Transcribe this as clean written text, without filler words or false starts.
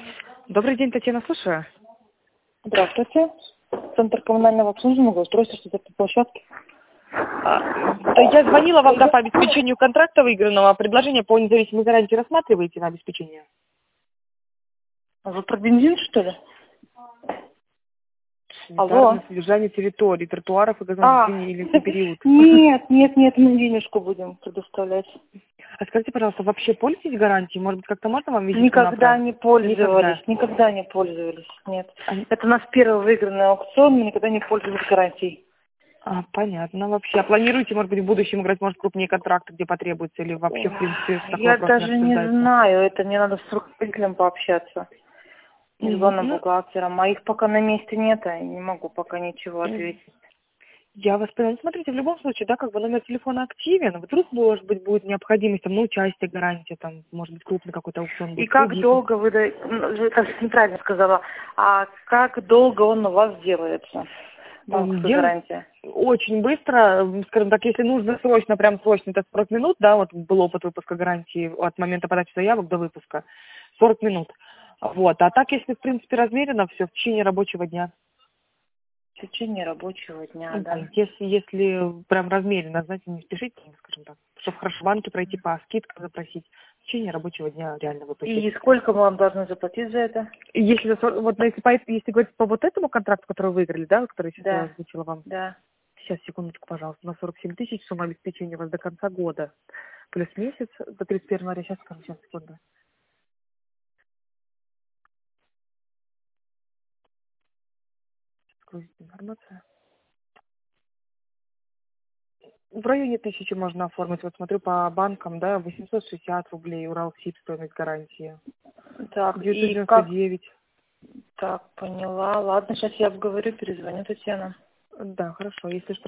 Добрый день, Татьяна, слушаю. Здравствуйте. Центр коммунального обслуживания, благоустройства, что-то по площадке. Да, я звонила вам, да, по обеспечению контракта выигранного. Предложение по независимой гарантии рассматриваете на обеспечение? Вы про бензин, что ли? Санитарное Алло. содержание территорий, тротуаров и газонасыпения или на период. Нет, мы денежку будем предоставлять. А скажите, пожалуйста, вообще пользуетесь гарантией? Может быть, как-то можно вам визитку Никогда направить? не пользовались, нет. А, Это у нас первый выигранный аукцион, мы никогда не пользовались гарантией. понятно вообще. А планируете, может быть, в будущем играть, может, крупнее контракты, где потребуется, или вообще, в принципе, такой Я вопрос не даже не обсуждается? знаю, это мне надо с руководителем пообщаться, и с главным Ну, бухгалтером, а их пока на месте нет, а я не могу пока ничего ответить. я вас поняла. Ну, смотрите, в любом случае, да, как бы номер телефона активен, вдруг, может быть, будет необходимость там, на участие гарантии, там, может быть, крупный какой-то аукцион И будет, как кредит. долго вы, это неправильно сказала, а как долго он у вас делается, банковская Делать гарантия? очень быстро, скажем так, если нужно срочно, прям срочно, это 40 минут, да, вот был опыт выпуска гарантии от момента подачи заявок до выпуска, 40 минут. Вот, а так, если, в принципе, размерено все в течение рабочего дня. В течение рабочего дня, Да, да? если прям размеренно, знаете, не спешите, скажем так, чтобы хорошо в банке пройти по скидкам запросить, в течение рабочего дня реально выплатить. И сколько мы вам должны заплатить за это? Если, вот, если говорить по вот этому контракту, который вы выиграли, да, который сейчас я Да, озвучила вам, да. сейчас, секундочку, пожалуйста, на 47 тысяч сумма обеспечения у вас до конца года, плюс месяц до 31 января, сейчас, скажу, сейчас, секунду. Грузит информация. В районе 1000 можно оформить, вот смотрю по банкам, да, 860 рублей, Уралсиб, стоимость гарантии, Так, и как? 999. Так, поняла. Ладно, сейчас я обговорю, перезвоню Татьяна. Да, хорошо, если что.